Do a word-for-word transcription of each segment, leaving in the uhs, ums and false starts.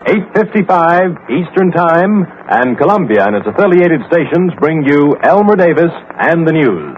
eight fifty-five Eastern Time, and Columbia and its affiliated stations bring you Elmer Davis and the news.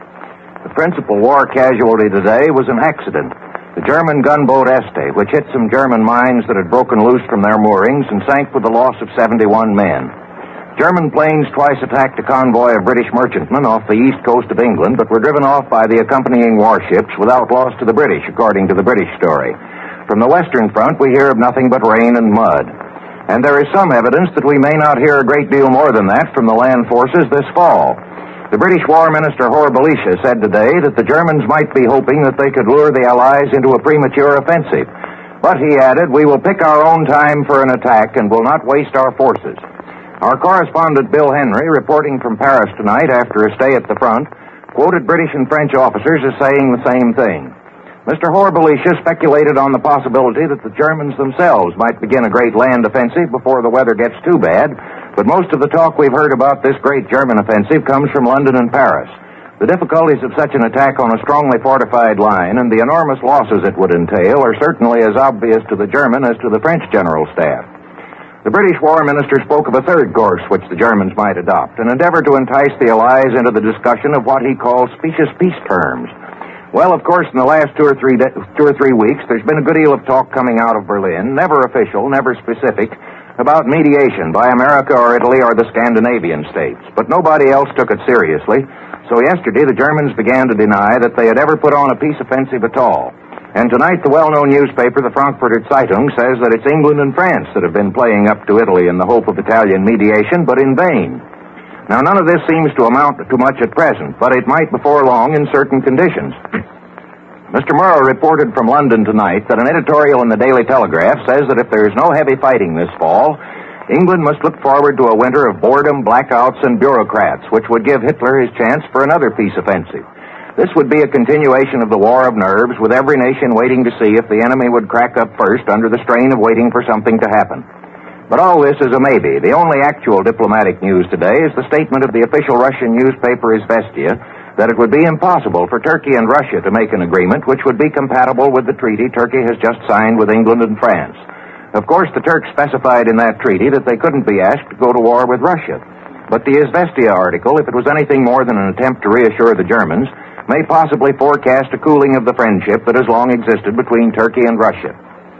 The principal war casualty today was an accident. The German gunboat Este, which hit some German mines that had broken loose from their moorings and sank with the loss of seventy-one men. German planes twice attacked a convoy of British merchantmen off the east coast of England, but were driven off by the accompanying warships without loss to the British, according to the British story. From the Western Front, we hear of nothing but rain and mud. And there is some evidence that we may not hear a great deal more than that from the land forces this fall. The British War Minister Hore Belisha said today that the Germans might be hoping that they could lure the Allies into a premature offensive. But he added, we will pick our own time for an attack and will not waste our forces. Our correspondent Bill Henry, reporting from Paris tonight after a stay at the front, quoted British and French officers as saying the same thing. Mister Hore Belisha speculated on the possibility that the Germans themselves might begin a great land offensive before the weather gets too bad, but most of the talk we've heard about this great German offensive comes from London and Paris. The difficulties of such an attack on a strongly fortified line and the enormous losses it would entail are certainly as obvious to the German as to the French general staff. The British War Minister spoke of a third course which the Germans might adopt, an endeavor to entice the Allies into the discussion of what he calls specious peace terms. Well, of course, in the last two or three de- two or three weeks, there's been a good deal of talk coming out of Berlin, never official, never specific, about mediation by America or Italy or the Scandinavian states. But nobody else took it seriously, so yesterday the Germans began to deny that they had ever put on a peace offensive at all. And tonight the well-known newspaper, the Frankfurter Zeitung, says that it's England and France that have been playing up to Italy in the hope of Italian mediation, but in vain. Now, none of this seems to amount to much at present, but it might before long in certain conditions. Mister Murrow reported from London tonight that an editorial in the Daily Telegraph says that if there is no heavy fighting this fall, England must look forward to a winter of boredom, blackouts, and bureaucrats, which would give Hitler his chance for another peace offensive. This would be a continuation of the war of nerves, with every nation waiting to see if the enemy would crack up first under the strain of waiting for something to happen. But all this is a maybe. The only actual diplomatic news today is the statement of the official Russian newspaper Izvestia that it would be impossible for Turkey and Russia to make an agreement which would be compatible with the treaty Turkey has just signed with England and France. Of course, the Turks specified in that treaty that they couldn't be asked to go to war with Russia. But the Izvestia article, if it was anything more than an attempt to reassure the Germans, may possibly forecast a cooling of the friendship that has long existed between Turkey and Russia.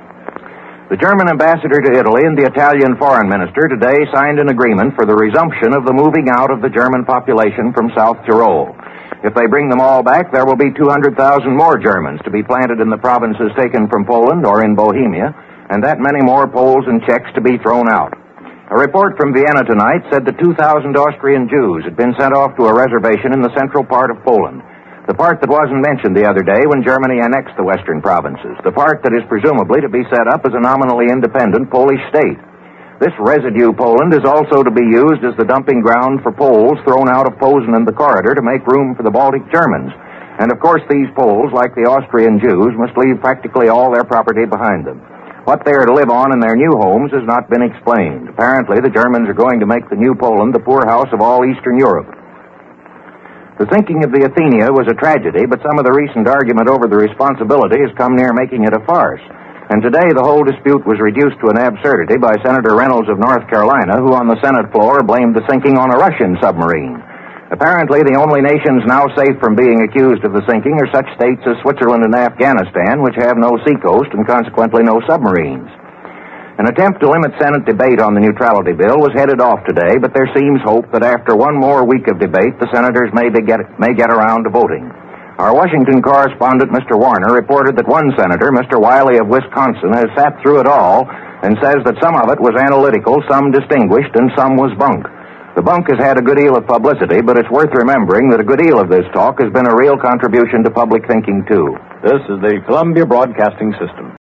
The German ambassador to Italy and the Italian foreign minister today signed an agreement for the resumption of the moving out of the German population from South Tyrol. If they bring them all back, there will be two hundred thousand more Germans to be planted in the provinces taken from Poland or in Bohemia, and that many more Poles and Czechs to be thrown out. A report from Vienna tonight said that two thousand Austrian Jews had been sent off to a reservation in the central part of Poland, the part that wasn't mentioned the other day when Germany annexed the western provinces, the part that is presumably to be set up as a nominally independent Polish state. This residue Poland is also to be used as the dumping ground for Poles thrown out of Posen and the corridor to make room for the Baltic Germans. And of course these Poles, like the Austrian Jews, must leave practically all their property behind them. What they are to live on in their new homes has not been explained. Apparently the Germans are going to make the new Poland the poorhouse of all Eastern Europe. The sinking of the Athenia was a tragedy, but some of the recent argument over the responsibility has come near making it a farce. And today the whole dispute was reduced to an absurdity by Senator Reynolds of North Carolina, who on the Senate floor blamed the sinking on a Russian submarine. Apparently the only nations now safe from being accused of the sinking are such states as Switzerland and Afghanistan, which have no seacoast and consequently no submarines. An attempt to limit Senate debate on the neutrality bill was headed off today, but there seems hope that after one more week of debate, the senators may, be get, may get around to voting. Our Washington correspondent, Mister Warner, reported that one senator, Mister Wiley of Wisconsin, has sat through it all and says that some of it was analytical, some distinguished, and some was bunk. The bunk has had a good deal of publicity, but it's worth remembering that a good deal of this talk has been a real contribution to public thinking, too. This is the Columbia Broadcasting System.